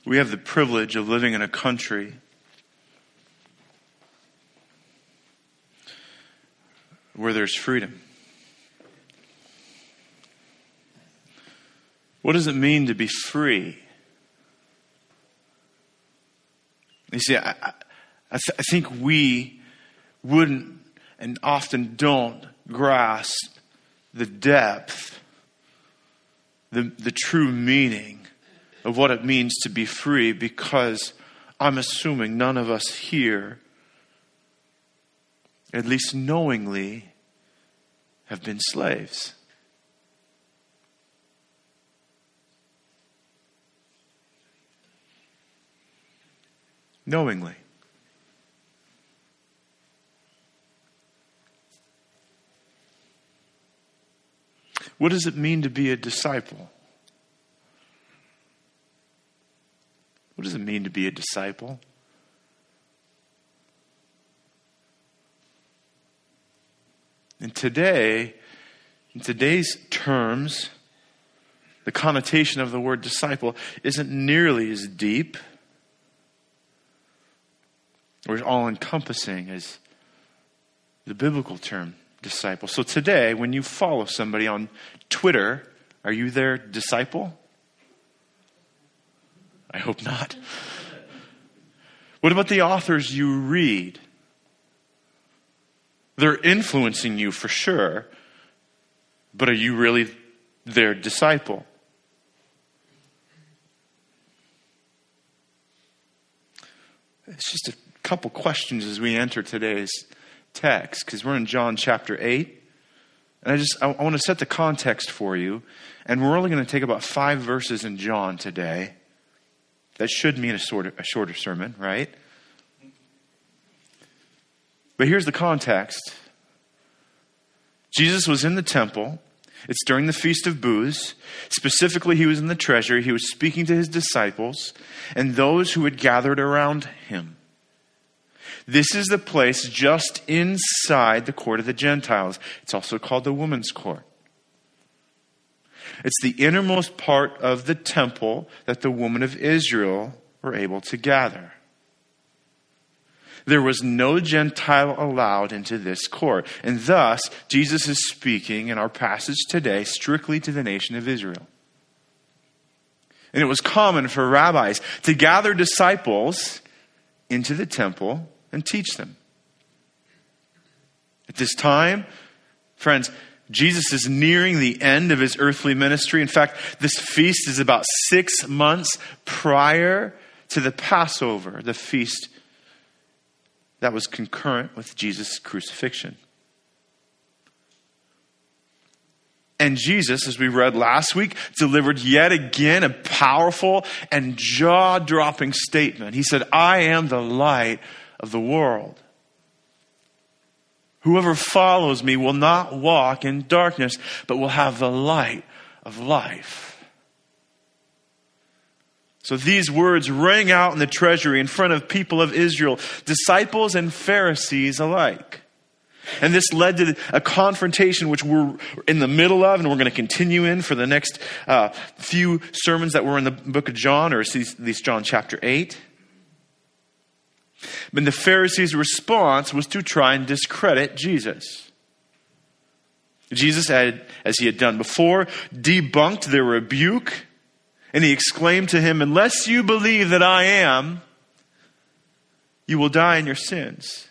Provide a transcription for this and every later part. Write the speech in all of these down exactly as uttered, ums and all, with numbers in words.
We have the privilege of living in a country where there's freedom. What does it mean to be free? You see, I, I, th- I think we wouldn't and often don't grasp the depth, the, the true meaning of what it means to be free, because I'm assuming none of us here, at least knowingly, have been slaves. Knowingly. What does it mean to be a disciple? What does it mean to be a disciple? And today, in today's terms, the connotation of the word disciple isn't nearly as deep or as all-encompassing as the biblical term disciple. So today, when you follow somebody on Twitter, are you their disciple? I hope not. What about the authors you read? They're influencing you for sure, but are you really their disciple? It's just a couple questions as we enter today's text, because we're in John chapter eight. And I just, I, I want to set the context for you. And we're only going to take about five verses in John today. That should mean a, sort of, a shorter sermon, right? But here's the context. Jesus was in the temple. It's during the Feast of Booths. Specifically, he was in the treasury. He was speaking to his disciples and those who had gathered around him. This is the place just inside the court of the Gentiles. It's also called the women's court. It's the innermost part of the temple that the women of Israel were able to gather. There was no Gentile allowed into this court. And thus, Jesus is speaking in our passage today strictly to the nation of Israel. And it was common for rabbis to gather disciples into the temple and teach them. At this time, friends, Jesus is nearing the end of his earthly ministry. In fact, this feast is about six months prior to the Passover, the feast that was concurrent with Jesus' crucifixion. And Jesus, as we read last week, delivered yet again a powerful and jaw-dropping statement. He said, I am the light of the world. Whoever follows me will not walk in darkness, but will have the light of life. So these words rang out in the treasury in front of people of Israel, disciples and Pharisees alike. And this led to a confrontation which we're in the middle of, and we're going to continue in for the next uh, few sermons that were in the book of John, or at least John chapter eight. But the Pharisees' response was to try and discredit Jesus. Jesus had, as he had done before, debunked their rebuke, and he exclaimed to him, unless you believe that I am, you will die in your sins.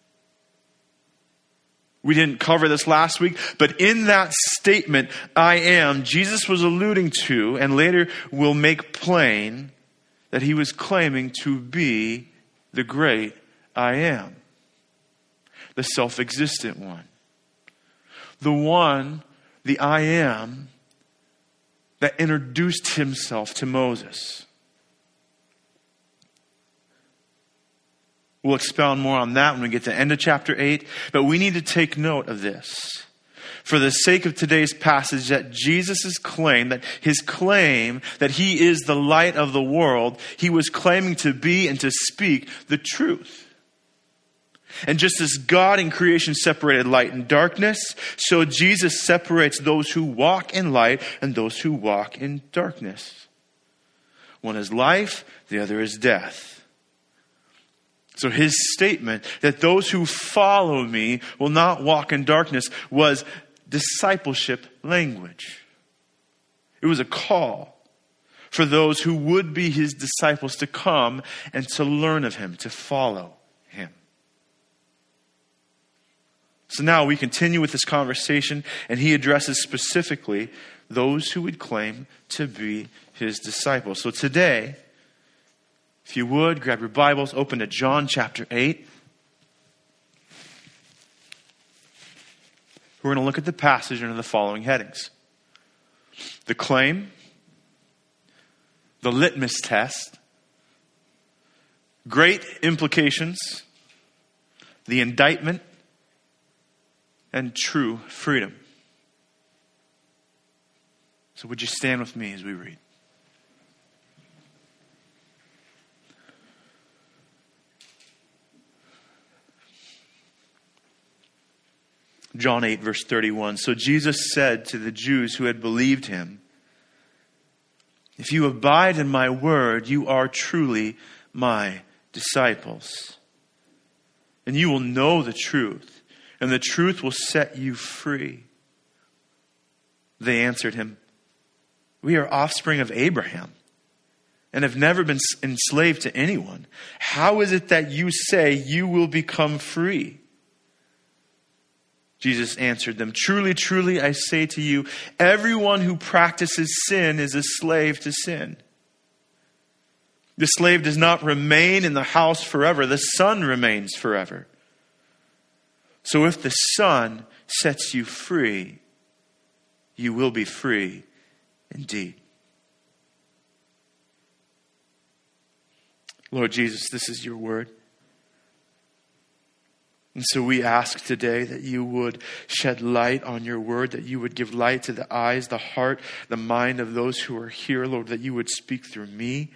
We didn't cover this last week, but in that statement, I am, Jesus was alluding to, and later will make plain, that he was claiming to be the great I am. The self-existent one. The one, the I am, that introduced himself to Moses. We'll expound more on that when we get to the end of chapter eight, but we need to take note of this. For the sake of today's passage, that Jesus' claim, that his claim that he is the light of the world, he was claiming to be and to speak the truth. And just as God in creation separated light and darkness, so Jesus separates those who walk in light and those who walk in darkness. One is life, the other is death. So his statement that those who follow me will not walk in darkness was discipleship language. It was a call for those who would be his disciples to come and to learn of him, to follow him. So now we continue with this conversation, and he addresses specifically those who would claim to be his disciples. So today, if you would, grab your Bibles, open to John chapter eight. We're going to look at the passage under the following headings: the claim, the litmus test, great implications, the indictment, and true freedom. So would you stand with me as we read? John eight, verse thirty-one. So Jesus said to the Jews who had believed him, "If you abide in my word, you are truly my disciples. And you will know the truth, and the truth will set you free." They answered him, "We are offspring of Abraham and have never been enslaved to anyone. How is it that you say you will become free?" Jesus answered them, "Truly, truly, I say to you, everyone who practices sin is a slave to sin. The slave does not remain in the house forever. The son remains forever. So if the Son sets you free, you will be free indeed." Lord Jesus, this is your word. And so we ask today that you would shed light on your word, that you would give light to the eyes, the heart, the mind of those who are here, Lord, that you would speak through me,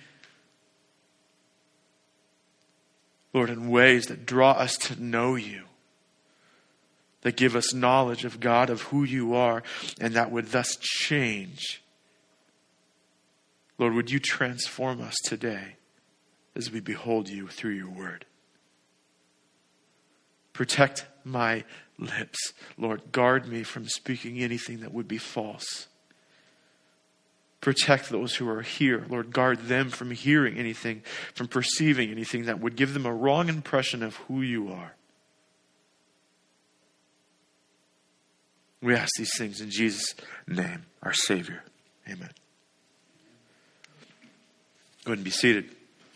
Lord, in ways that draw us to know you, that give us knowledge of God, of who you are, and that would thus change. Lord, would you transform us today as we behold you through your word? Protect my lips. Lord, guard me from speaking anything that would be false. Protect those who are here. Lord, guard them from hearing anything, from perceiving anything that would give them a wrong impression of who you are. We ask these things in Jesus' name, our Savior. Amen. Go ahead and be seated.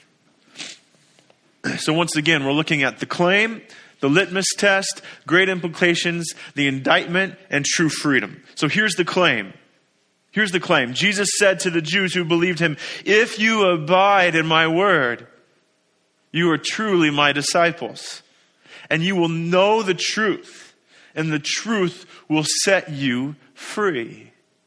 So once again, we're looking at the claim, the litmus test, great implications, the indictment, and true freedom. So here's the claim. Here's the claim. Jesus said to the Jews who believed him, "If you abide in my word, you are truly my disciples, and you will know the truth, and the truth will set you free."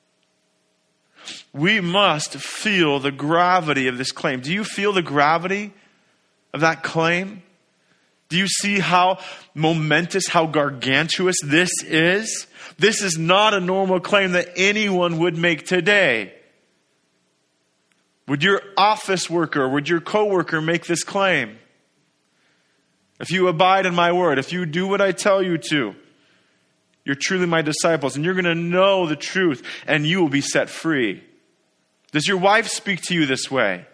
We must feel the gravity of this claim. Do you feel the gravity of that claim? Do you see how momentous, how gargantuous this is? This is not a normal claim that anyone would make today. Would your office worker, would your coworker make this claim? If you abide in my word, if you do what I tell you to, you're truly my disciples, and you're going to know the truth, and you will be set free. Does your wife speak to you this way?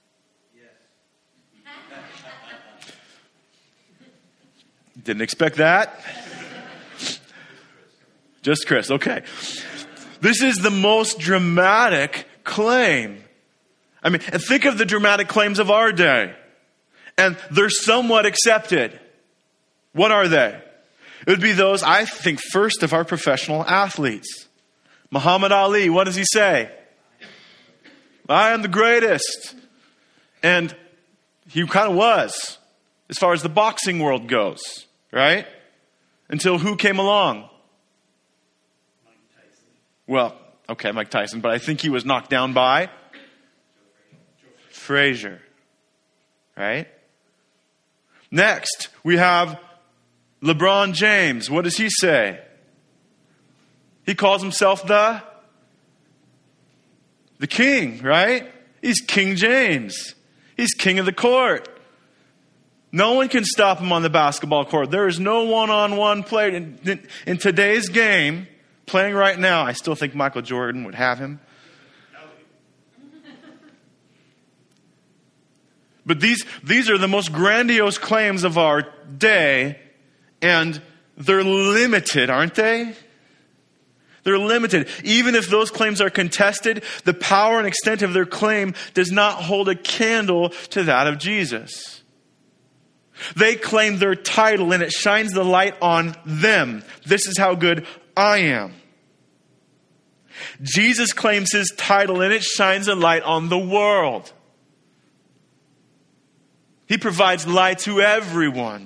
Didn't expect that. Just Chris, okay. This is the most dramatic claim. I mean, and think of the dramatic claims of our day. And they're somewhat accepted. What are they? It would be those, I think, first of our professional athletes. Muhammad Ali, what does he say? "I am the greatest." And he kind of was, as far as the boxing world goes. Right? Until who came along? Mike Tyson. Well, okay, Mike Tyson, but I think he was knocked down by Frazier. Right? Next, we have LeBron James. What does he say? He calls himself the the king, right? He's King James. He's king of the court. No one can stop him on the basketball court. There is no one-on-one play. In, in, in today's game, playing right now, I still think Michael Jordan would have him. But these, these are the most grandiose claims of our day, and they're limited, aren't they? They're limited. Even if those claims are contested, the power and extent of their claim does not hold a candle to that of Jesus. They claim their title, and it shines the light on them. This is how good I am. Jesus claims his title, and it shines a light on the world. He provides light to everyone.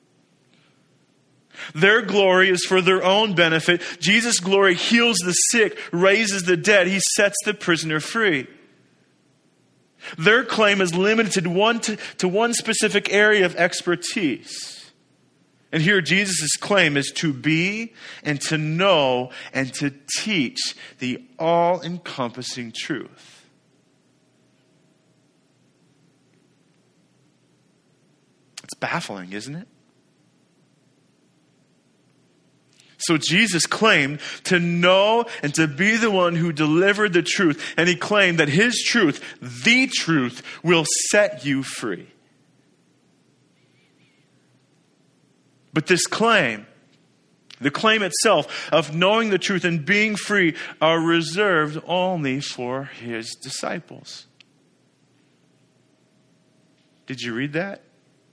Their glory is for their own benefit. Jesus' glory heals the sick, raises the dead. He sets the prisoner free. Their claim is limited one to, to one specific area of expertise. And here Jesus' claim is to be and to know and to teach the all-encompassing truth. It's baffling, isn't it? So Jesus claimed to know and to be the one who delivered the truth. And he claimed that his truth, the truth, will set you free. But this claim, the claim itself of knowing the truth and being free, are reserved only for his disciples. Did you read that?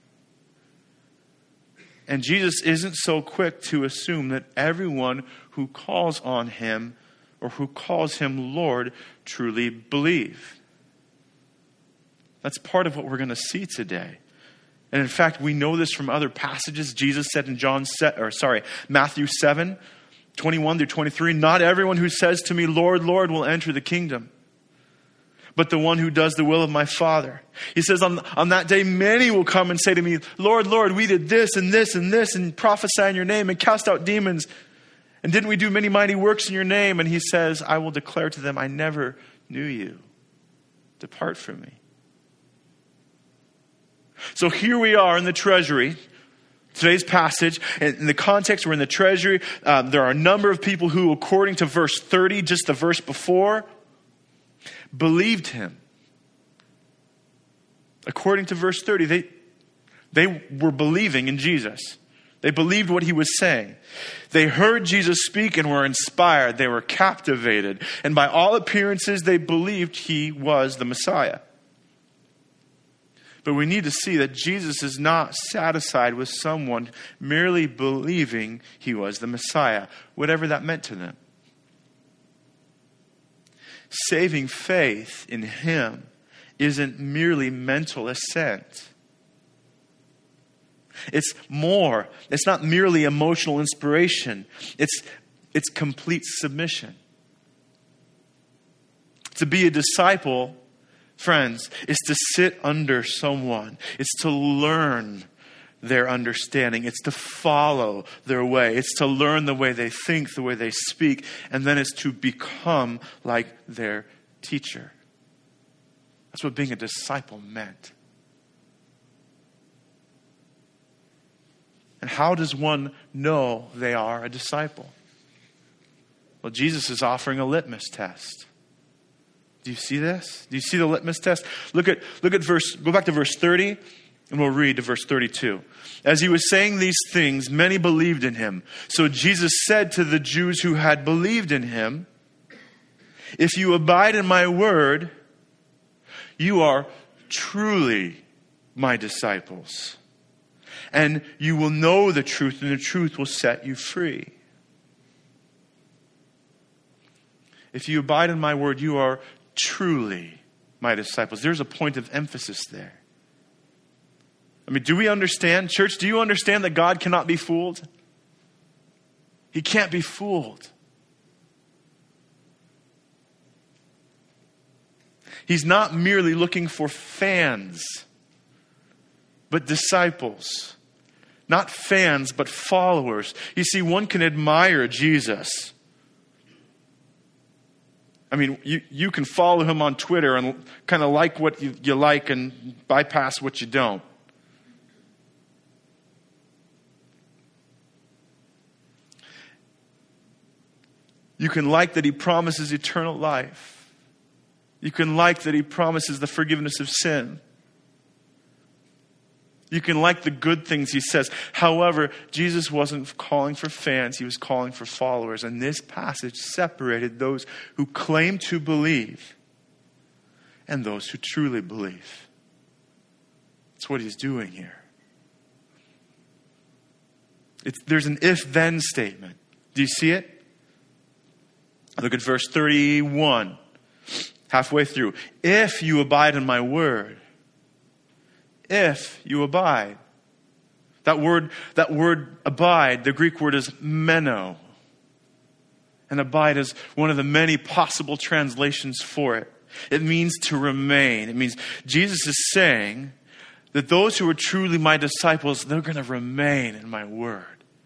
And Jesus isn't so quick to assume that everyone who calls on him or who calls him Lord truly believe. That's part of what we're going to see today. And in fact, we know this from other passages. Jesus said in John, or sorry, Matthew seven, twenty-one through twenty-three, "Not everyone who says to me, Lord, Lord, will enter the kingdom, but the one who does the will of my Father." He says, on, on that day, many will come and say to me, Lord, Lord, we did this and this and this and prophesy in your name and cast out demons. And didn't we do many mighty works in your name? And he says, I will declare to them, I never knew you. Depart from me. So here we are in the treasury. Today's passage, in the context, we're in the treasury. Um, there are a number of people who, according to verse thirty, just the verse before, believed him. According to verse thirty, they, they were believing in Jesus. They believed what he was saying. They heard Jesus speak and were inspired. They were captivated. And by all appearances, they believed he was the Messiah. But we need to see that Jesus is not satisfied with someone merely believing he was the Messiah, whatever that meant to them. Saving faith in him isn't merely mental assent. It's more. It's not merely emotional inspiration. It's, it's complete submission. To be a disciple, friends, is to sit under someone. It's to learn their understanding. It's to follow their way. It's to learn the way they think, the way they speak, and then it's to become like their teacher. That's what being a disciple meant. And how does one know they are a disciple? Well, Jesus is offering a litmus test. Do you see this? Do you see the litmus test? Look at look at verse, go back to verse thirty, and we'll read to verse thirty-two. As he was saying these things, many believed in him. So Jesus said to the Jews who had believed in him, if you abide in my word, you are truly my disciples. And you will know the truth, and the truth will set you free. If you abide in my word, you are truly my disciples. There's a point of emphasis there. I mean, do we understand, church, do you understand that God cannot be fooled? He can't be fooled. He's not merely looking for fans, but disciples. Not fans, but followers. You see, one can admire Jesus. I mean, you, you can follow him on Twitter and kind of like what you, you like and bypass what you don't. You can like that he promises eternal life. You can like that he promises the forgiveness of sin. You can like the good things he says. However, Jesus wasn't calling for fans. He was calling for followers. And this passage separated those who claim to believe and those who truly believe. That's what he's doing here. It's, there's an if-then statement. Do you see it? Look at verse thirty-one, halfway through. If you abide in my word, if you abide. That word, that word abide, the Greek word is meno. And abide is one of the many possible translations for it. It means to remain. It means Jesus is saying that those who are truly my disciples, they're going to remain in my word.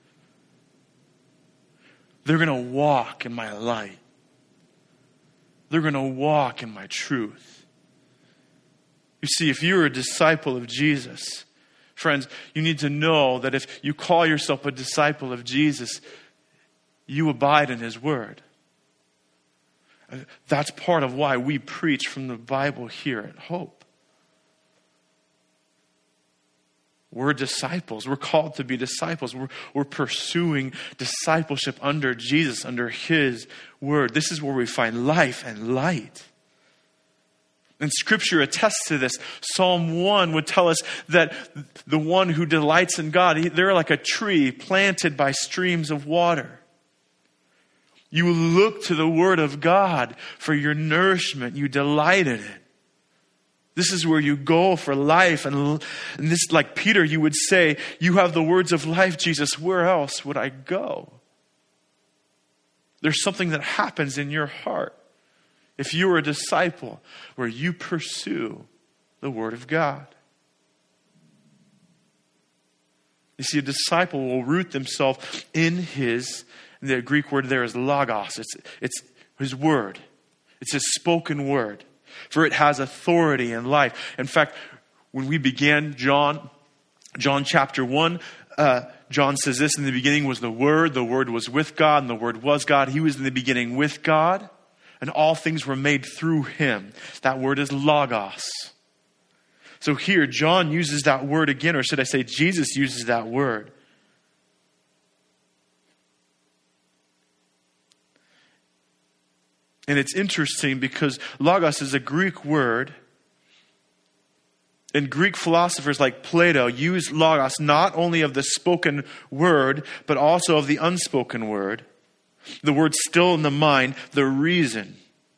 They're going to walk in my light. They're going to walk in my truth. You see, if you're a disciple of Jesus, friends, you need to know that if you call yourself a disciple of Jesus, you abide in his word. That's part of why we preach from the Bible here at Hope. We're disciples. We're called to be disciples. We're, we're pursuing discipleship under Jesus, under his word. This is where we find life and light. And Scripture attests to this. Psalm one would tell us that the one who delights in God, they're like a tree planted by streams of water. You look to the word of God for your nourishment. You delight in it. This is where you go for life. And, and this, like Peter, you would say, you have the words of life, Jesus. Where else would I go? There's something that happens in your heart if you are a disciple where you pursue the word of God. You see, a disciple will root themselves in his, the Greek word there is logos. It's, it's his word. It's his spoken word. For it has authority and life. In fact, when we began John, John chapter one, uh, John says this, in the beginning was the Word. The Word was with God and the Word was God. He was in the beginning with God. And all things were made through him. That word is logos. So here, John uses that word again, or should I say Jesus uses that word. And it's interesting because logos is a Greek word. And Greek philosophers like Plato use logos not only of the spoken word, but also of the unspoken word. The word still in the mind, the reason.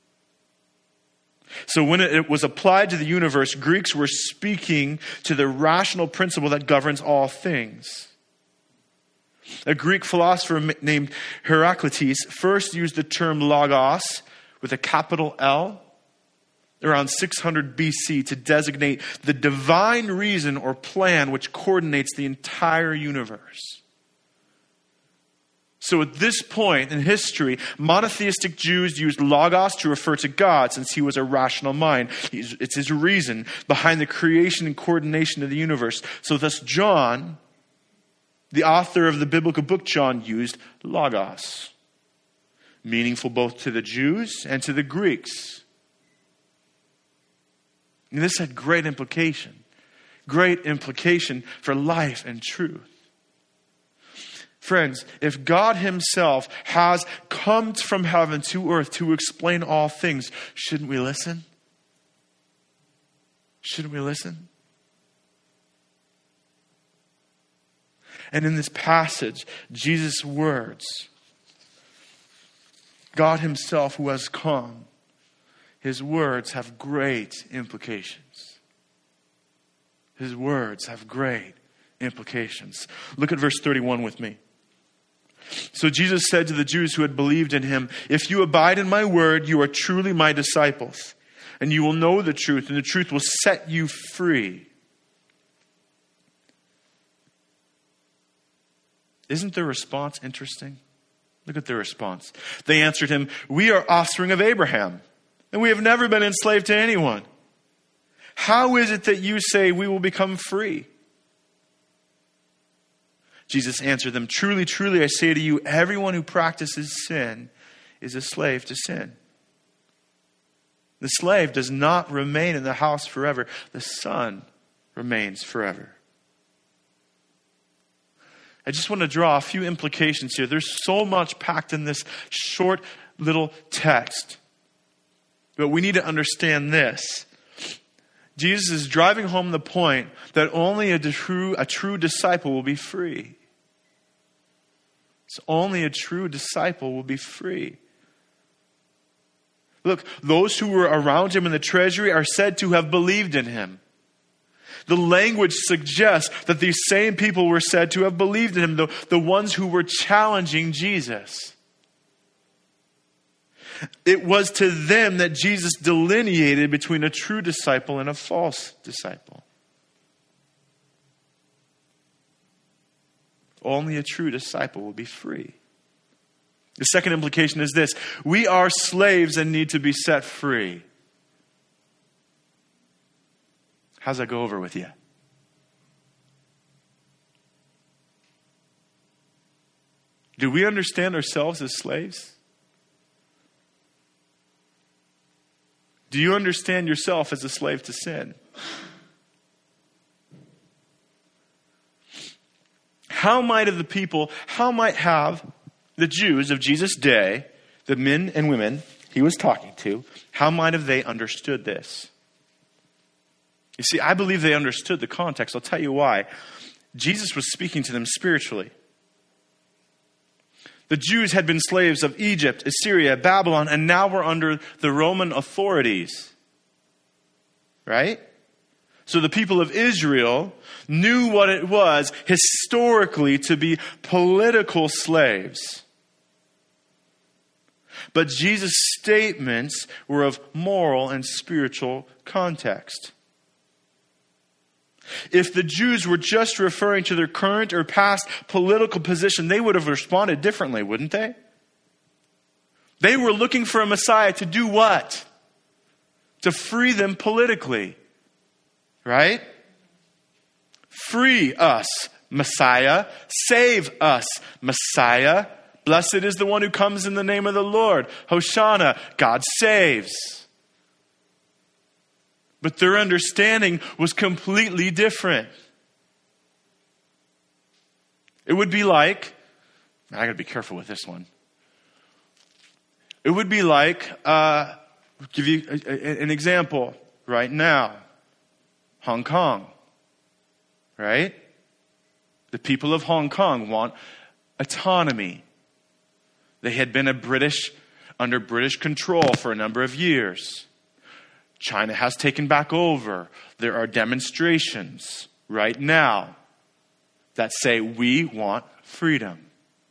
So when it was applied to the universe, Greeks were speaking to the rational principle that governs all things. A Greek philosopher named Heraclitus first used the term logos with a capital L around six hundred B C to designate the divine reason or plan which coordinates the entire universe. So at this point in history, monotheistic Jews used logos to refer to God since he was a rational mind. It's his reason behind the creation and coordination of the universe. So thus John, the author of the biblical book John, used logos. Meaningful both to the Jews and to the Greeks. And this had great implication. Great implication for life and truth. Friends, if God himself has come from heaven to earth to explain all things, shouldn't we listen? Shouldn't we listen? And in this passage, Jesus' words, God himself who has come, his words have great implications. His words have great implications. Look at verse thirty-one with me. So Jesus said to the Jews who had believed in him, "If you abide in my word, you are truly my disciples, and you will know the truth, and the truth will set you free." Isn't the response interesting? Look at their response. They answered him, "We are offspring of Abraham, and we have never been enslaved to anyone. How is it that you say we will become free?" Jesus answered them, "Truly, truly, I say to you, everyone who practices sin is a slave to sin. The slave does not remain in the house forever. The son remains forever." I just want to draw a few implications here. There's so much packed in this short little text. But we need to understand this. Jesus is driving home the point that only a true, a true disciple will be free. It's only a true disciple will be free. Look, those who were around him in the treasury are said to have believed in him. The language suggests that these same people were said to have believed in him, the, the ones who were challenging Jesus. It was to them that Jesus delineated between a true disciple and a false disciple. Only a true disciple will be free. The second implication is this: we are slaves and need to be set free. How's that go over with you? Do we understand ourselves as slaves? Do you understand yourself as a slave to sin? How might have the people, how might have the Jews of Jesus' day, the men and women he was talking to, how might have they understood this? You see, I believe they understood the context. I'll tell you why. Jesus was speaking to them spiritually. The Jews had been slaves of Egypt, Assyria, Babylon, and now were under the Roman authorities. Right? So the people of Israel knew what it was historically to be political slaves. But Jesus' statements were of moral and spiritual context. If the Jews were just referring to their current or past political position, they would have responded differently, wouldn't they? They were looking for a Messiah to do what? To free them politically. Right? Free us, Messiah. Save us, Messiah. Blessed is the one who comes in the name of the Lord. Hosanna, God saves. But their understanding was completely different. It would be like, I got to be careful with this one. It would be like, uh, I'll give you a, a, an example right now. Hong Kong, right? The people of Hong Kong want autonomy. They had been a British, under British control for a number of years. China has taken back over. There are demonstrations right now that say we want freedom.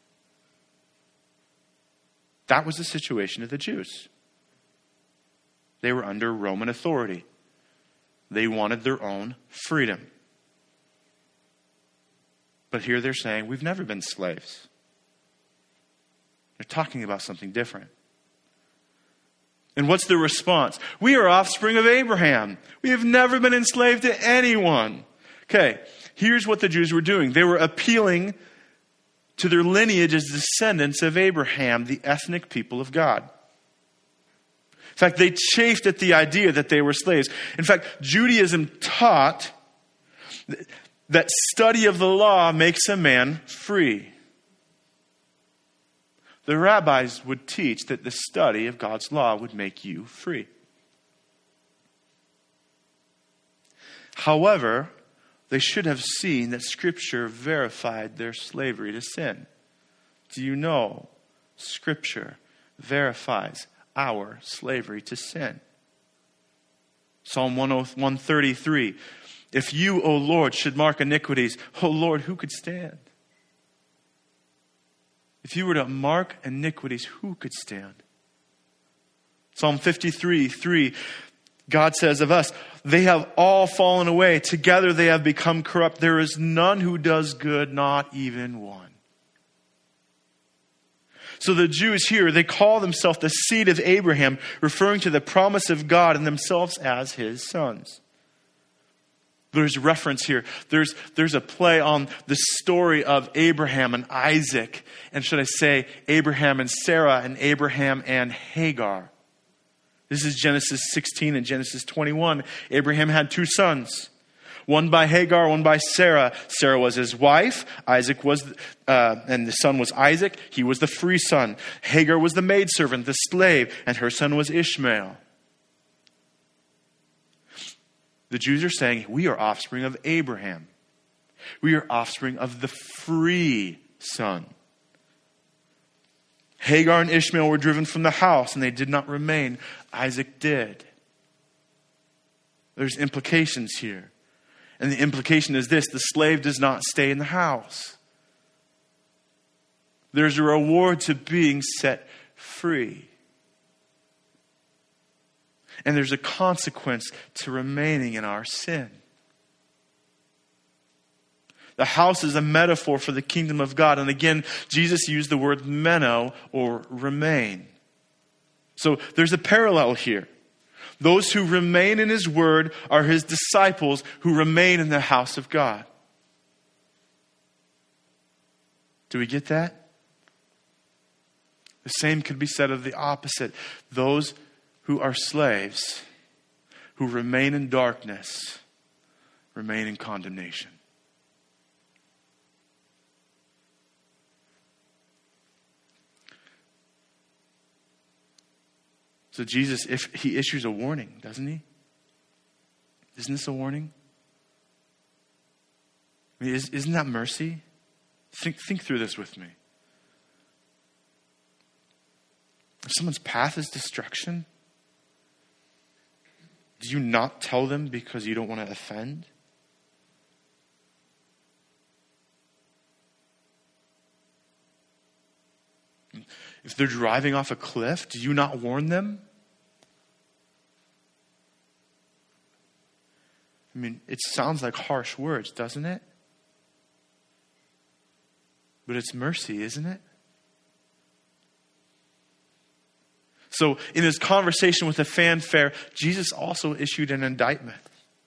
That was the situation of the Jews. They were under Roman authority. They wanted their own freedom. But here they're saying, we've never been slaves. They're talking about something different. And what's the response? We are offspring of Abraham. We have never been enslaved to anyone. Okay, here's what the Jews were doing. They were appealing to their lineage as descendants of Abraham, the ethnic people of God. In fact, they chafed at the idea that they were slaves. In fact, Judaism taught that study of the law makes a man free. The rabbis would teach that the study of God's law would make you free. However, they should have seen that Scripture verified their slavery to sin. Do you know Scripture verifies our slavery to sin? Psalm one thirty-three. If you, O Lord, should mark iniquities, O Lord, who could stand? If you were to mark iniquities, who could stand? Psalm fifty-three, three, God says of us, they have all fallen away. Together they have become corrupt. There is none who does good, not even one. So the Jews here, they call themselves the seed of Abraham, referring to the promise of God and themselves as his sons. There's reference here. There's, there's a play on the story of Abraham and Isaac. And should I say Abraham and Sarah and Abraham and Hagar. This is Genesis sixteen and Genesis twenty-one. Abraham had two sons. One by Hagar, one by Sarah. Sarah was his wife. Isaac was, uh, and the son was Isaac. He was the free son. Hagar was the maidservant, the slave, and her son was Ishmael. The Jews are saying, we are offspring of Abraham. We are offspring of the free son. Hagar and Ishmael were driven from the house, and they did not remain. Isaac did. There's implications here. And the implication is this: the slave does not stay in the house. There's a reward to being set free. And there's a consequence to remaining in our sin. The house is a metaphor for the kingdom of God. And again, Jesus used the word meno, or remain. So there's a parallel here. Those who remain in his word are his disciples who remain in the house of God. Do we get that? The same could be said of the opposite. Those who are slaves, who remain in darkness, remain in condemnation. So Jesus, if he issues a warning, doesn't he? Isn't this a warning? I mean, is, isn't that mercy? Think, think through this with me. If someone's path is destruction, do you not tell them because you don't want to offend? If they're driving off a cliff, do you not warn them? I mean, it sounds like harsh words, doesn't it? But it's mercy, isn't it? So in his conversation with the fanfare, Jesus also issued an indictment.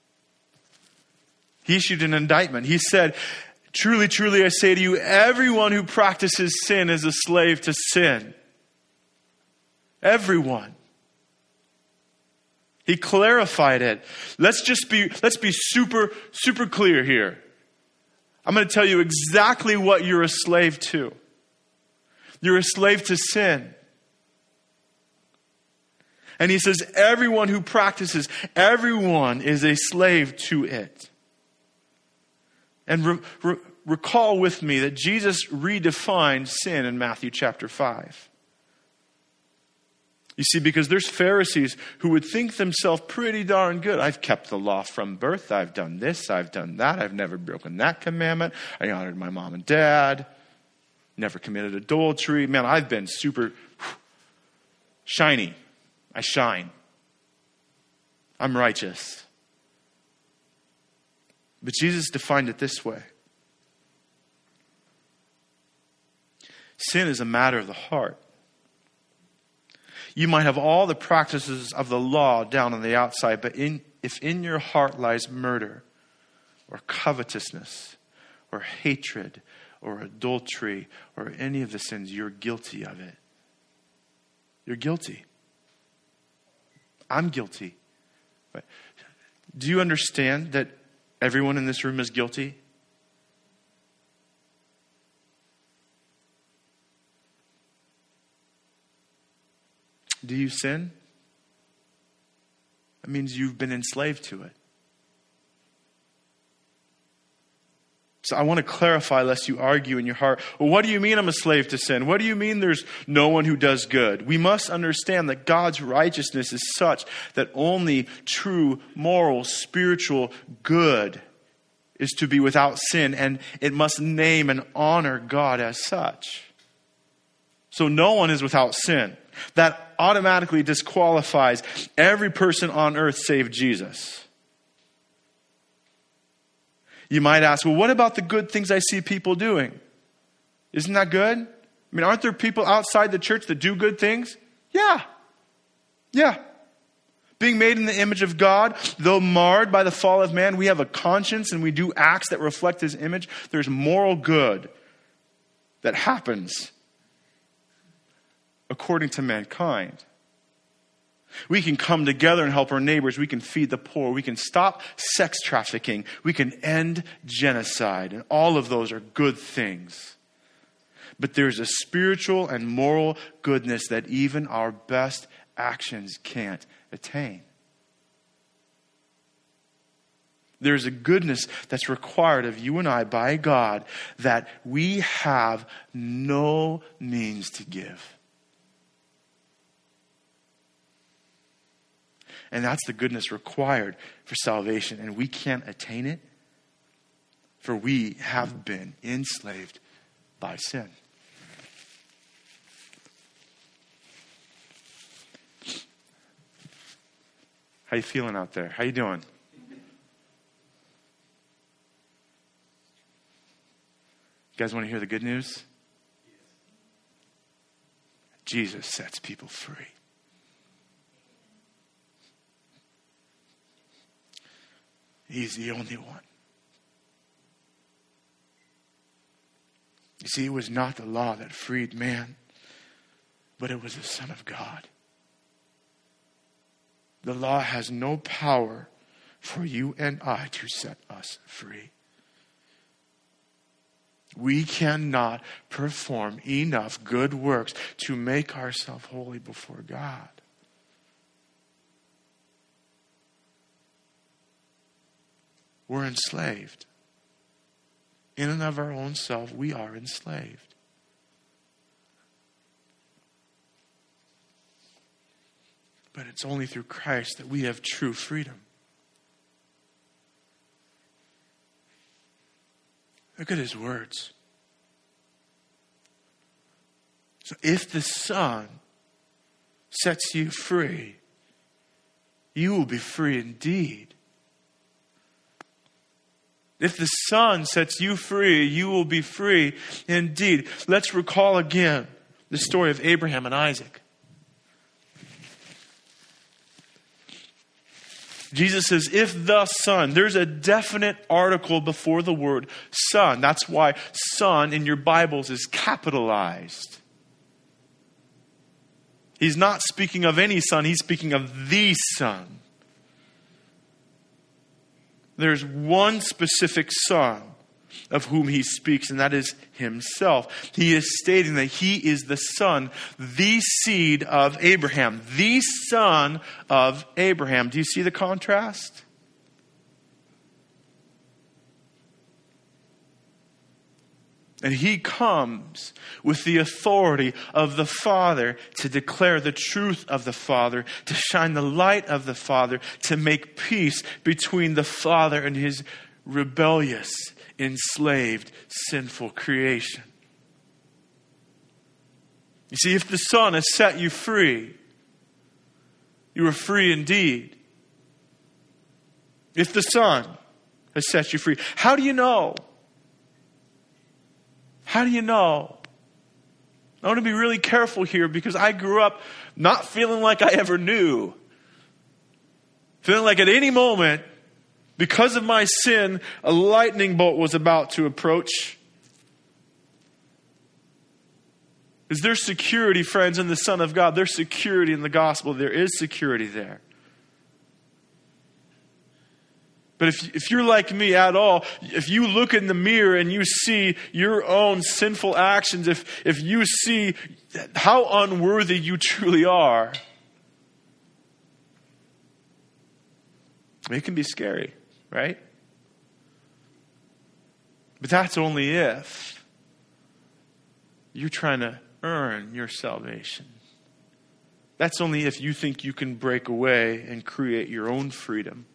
He issued an indictment. He said, "Truly, truly, I say to you, everyone who practices sin is a slave to sin." Everyone. He clarified it. Let's just be, let's be super, super clear here. I'm going to tell you exactly what you're a slave to. You're a slave to sin. And he says, everyone who practices, everyone is a slave to it. And re- re- recall with me that Jesus redefined sin in Matthew chapter five. You see, because there's Pharisees who would think themselves pretty darn good. I've kept the law from birth. I've done this. I've done that. I've never broken that commandment. I honored my mom and dad. Never committed adultery. Man, I've been super whew, shiny. I shine. I'm righteous. But Jesus defined it this way. Sin is a matter of the heart. You might have all the practices of the law down on the outside, but in, if in your heart lies murder or covetousness or hatred or adultery or any of the sins, you're guilty of it. You're guilty. I'm guilty. But do you understand that everyone in this room is guilty? Do you sin? That means you've been enslaved to it. So I want to clarify, lest you argue in your heart, well, what do you mean I'm a slave to sin? What do you mean there's no one who does good? We must understand that God's righteousness is such that only true, moral, spiritual good is to be without sin, and it must name and honor God as such. So no one is without sin. That automatically disqualifies every person on earth save Jesus. You might ask, well, what about the good things I see people doing? Isn't that good? I mean, aren't there people outside the church that do good things? Yeah. Yeah. Being made in the image of God, though marred by the fall of man, we have a conscience and we do acts that reflect his image. There's moral good that happens according to mankind. We can come together and help our neighbors. We can feed the poor. We can stop sex trafficking. We can end genocide. And all of those are good things. But there's a spiritual and moral goodness that even our best actions can't attain. There's a goodness that's required of you and I by God that we have no means to give. And that's the goodness required for salvation. And we can't attain it, for we have been enslaved by sin. How you feeling out there? How you doing? You guys want to hear the good news? Jesus sets people free. He's the only one. You see, it was not the law that freed man, but it was the Son of God. The law has no power for you and I to set us free. We cannot perform enough good works to make ourselves holy before God. We're enslaved. In and of our own self, we are enslaved. But it's only through Christ that we have true freedom. Look at his words. So if the Son sets you free, you will be free indeed. If the Son sets you free, you will be free indeed. Let's recall again the story of Abraham and Isaac. Jesus says, if the Son, there's a definite article before the word Son. That's why Son in your Bibles is capitalized. He's not speaking of any son, he's speaking of the Son. There's one specific Son of whom he speaks, and that is himself. He is stating that he is the Son, the seed of Abraham, the Son of Abraham. Do you see the contrast? And he comes with the authority of the Father to declare the truth of the Father, to shine the light of the Father, to make peace between the Father and his rebellious, enslaved, sinful creation. You see, if the Son has set you free, you are free indeed. If the Son has set you free, how do you know? How do you know? I want to be really careful here because I grew up not feeling like I ever knew. Feeling like at any moment, because of my sin, a lightning bolt was about to approach. Is there security, friends, in the Son of God? There's security in the gospel. There is security there. But if, if you're like me at all, if you look in the mirror and you see your own sinful actions, if, if you see how unworthy you truly are, it can be scary, right? But that's only if you're trying to earn your salvation. That's only if you think you can break away and create your own freedom.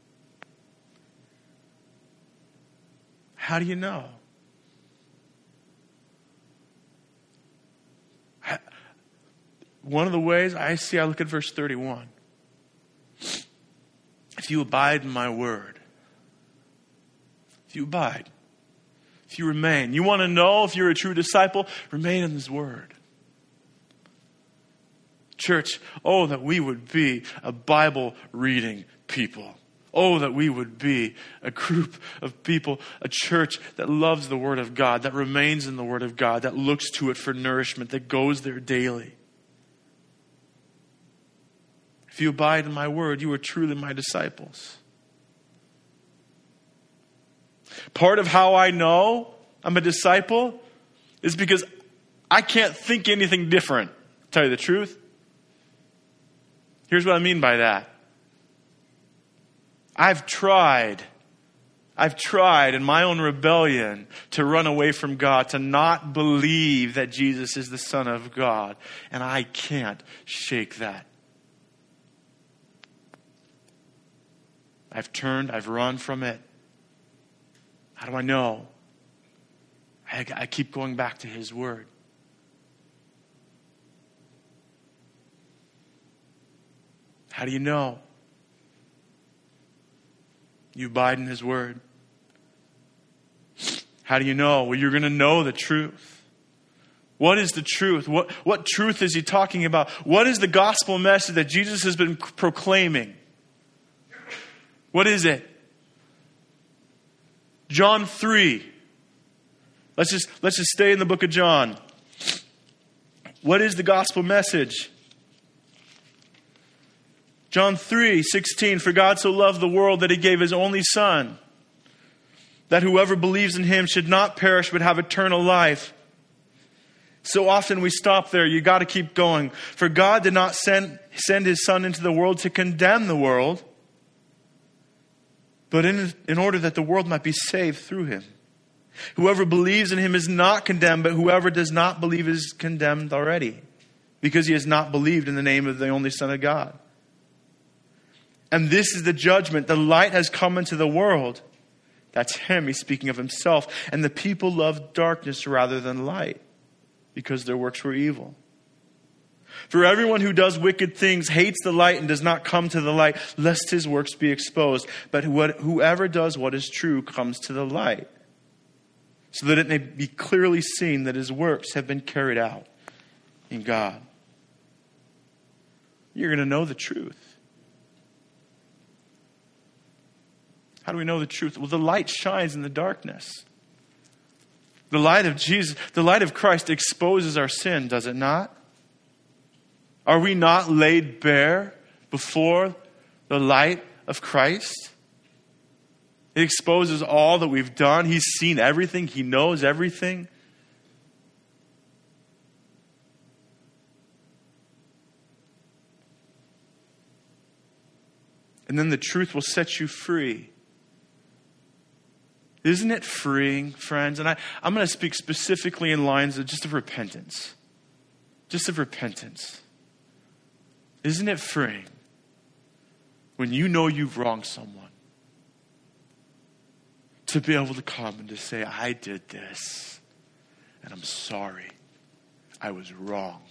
How do you know? One of the ways I see, I look at verse thirty-one. If you abide in my word, if you abide, If you remain. You want to know if you're a true disciple? Remain in His Word. Church, oh, that we would be a Bible-reading people. Oh, that we would be a group of people, a church that loves the Word of God, that remains in the Word of God, that looks to it for nourishment, that goes there daily. If you abide in my Word, you are truly my disciples. Part of how I know I'm a disciple is because I can't think anything different. To tell you the truth. Here's what I mean by that. I've tried, I've tried in my own rebellion to run away from God, to not believe that Jesus is the Son of God. And I can't shake that. I've turned, I've run from it. How do I know? I, I keep going back to His Word. How do you know? You abide in His Word. How do you know? Well, you're going to know the truth. What is the truth? What, what truth is He talking about? What is the gospel message that Jesus has been proclaiming? What is it? John three. Let's just, let's just stay in the book of John. What is the gospel message? John three sixteen. For God so loved the world that He gave His only Son, that whoever believes in Him should not perish but have eternal life. So often we stop there. You got to keep going. For God did not send, send His Son into the world to condemn the world, but in, in order that the world might be saved through Him. Whoever believes in Him is not condemned, but whoever does not believe is condemned already, because he has not believed in the name of the only Son of God. And this is the judgment. The light has come into the world. That's Him. He's speaking of Himself. And the people loved darkness rather than light, because their works were evil. For everyone who does wicked things hates the light and does not come to the light, lest his works be exposed. But whoever does what is true comes to the light, so that it may be clearly seen that his works have been carried out in God. You're going to know the truth. How do we know the truth? Well, the light shines in the darkness. The light of Jesus, the light of Christ exposes our sin, does it not? Are we not laid bare before the light of Christ? It exposes all that we've done. He's seen everything. He knows everything. And then the truth will set you free. Isn't it freeing, friends? And I, I'm going to speak specifically in lines of just of repentance. Just of repentance. Isn't it freeing when you know you've wronged someone to be able to come and to say, I did this and I'm sorry. I was wrong.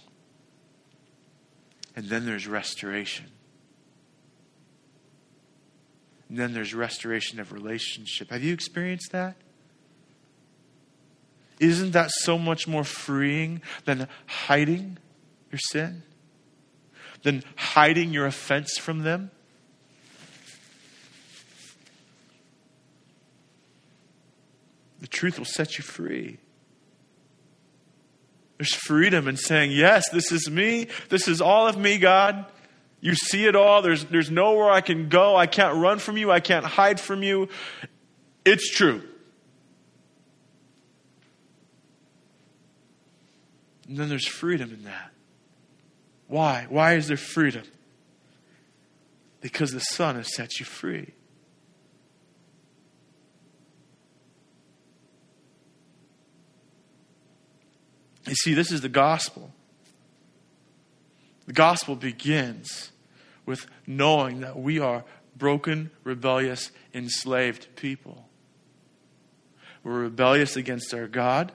And then there's restoration. And then there's restoration of relationship. Have you experienced that? Isn't that so much more freeing than hiding your sin? Than hiding your offense from them? The truth will set you free. There's freedom in saying, yes, this is me. This is all of me, God. You see it all. There's, there's nowhere I can go. I can't run from you. I can't hide from you. It's true. And then there's freedom in that. Why? Why is there freedom? Because the Son has set you free. You see, this is the gospel. The gospel begins with knowing that we are broken, rebellious, enslaved people. We're rebellious against our God.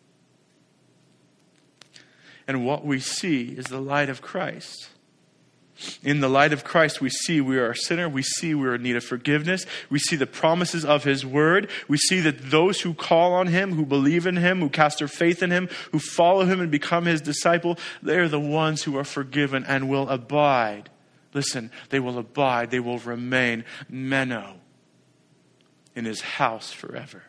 And what we see is the light of Christ. In the light of Christ, we see we are a sinner. We see we are in need of forgiveness. We see the promises of his word. We see that those who call on him, who believe in him, who cast their faith in him, who follow him and become his disciple, they are the ones who are forgiven and will abide. Listen, they will abide. They will remain meno in his house forever.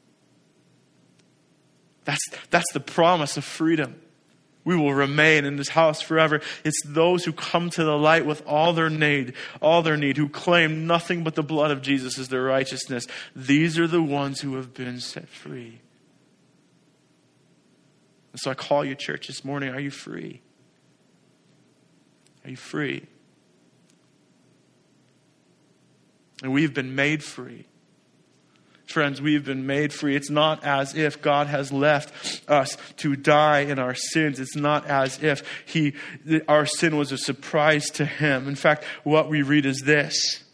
That's, that's the promise of freedom. We will remain in his house forever. It's those who come to the light with all their need, all their need, who claim nothing but the blood of Jesus as their righteousness. These are the ones who have been set free. And so I call you, church, this morning. Are you free? Are you free? And we've been made free. Friends, we've been made free. It's not as if God has left us to die in our sins. It's not as if he, our sin was a surprise to him. In fact, what we read is this.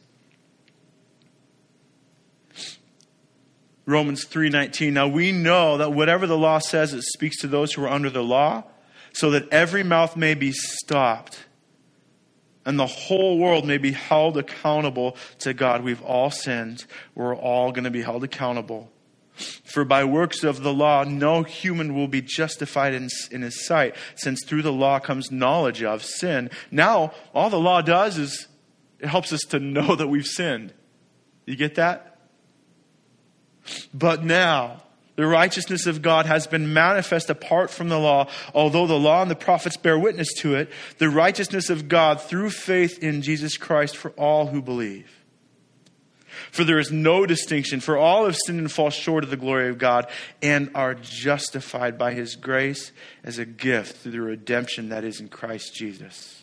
Romans three nineteen. Now we know that whatever the law says, it speaks to those who are under the law, so that every mouth may be stopped and the whole world may be held accountable to God. We've all sinned. We're all going to be held accountable. For by works of the law, no human will be justified in, in his sight, since through the law comes knowledge of sin. Now, all the law does is it helps us to know that we've sinned. You get that? But now, the righteousness of God has been manifest apart from the law. Although the law and the prophets bear witness to it, the righteousness of God through faith in Jesus Christ for all who believe. For there is no distinction, for all have sinned and fall short of the glory of God and are justified by his grace as a gift through the redemption that is in Christ Jesus.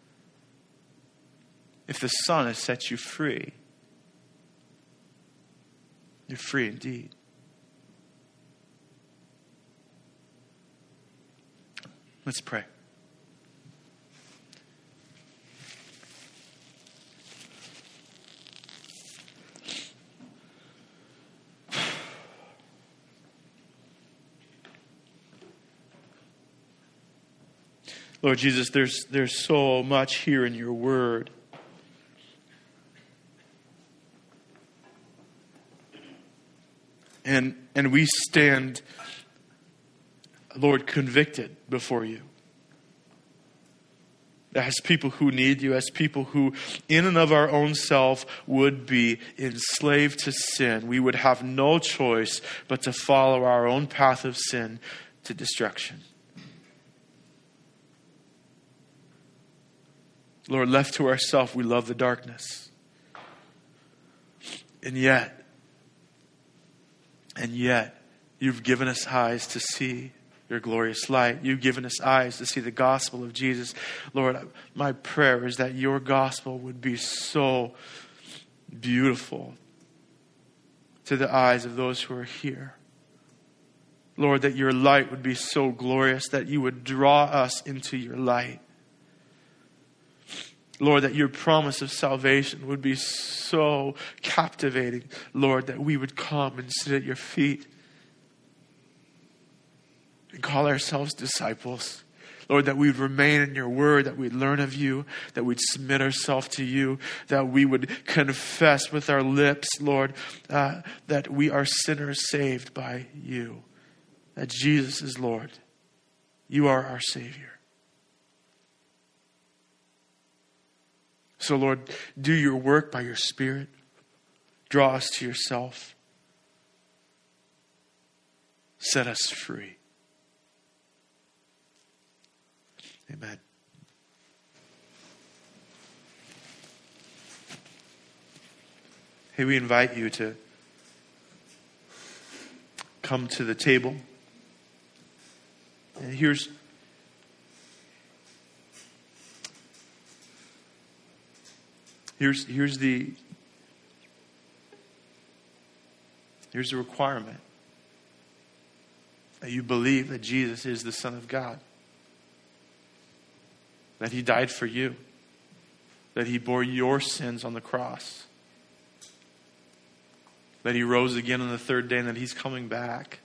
If the Son has set you free, you're free indeed. Let's pray. Lord Jesus, there's, there's so much here in your word. And, and we stand, Lord, convicted before you. As people who need you, as people who in and of our own self would be enslaved to sin. We would have no choice but to follow our own path of sin to destruction. Lord, left to ourselves, we love the darkness. And yet, and yet, you've given us eyes to see your glorious light. You've given us eyes to see the gospel of Jesus. Lord, my prayer is that your gospel would be so beautiful to the eyes of those who are here. Lord, that your light would be so glorious that you would draw us into your light. Lord, that your promise of salvation would be so captivating. Lord, that we would come and sit at your feet and call ourselves disciples. Lord, that we would remain in your word, that we'd learn of you, that we'd submit ourselves to you, that we would confess with our lips, Lord, uh, that we are sinners saved by you, that Jesus is Lord. You are our Savior. So, Lord, do your work by your Spirit. Draw us to yourself. Set us free. Amen. Hey, we invite you to come to the table. And here's Here's, here's the here's the requirement. That you believe that Jesus is the Son of God. That he died for you. That he bore your sins on the cross. That he rose again on the third day and that he's coming back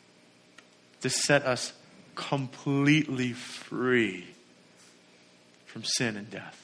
to set us completely free from sin and death.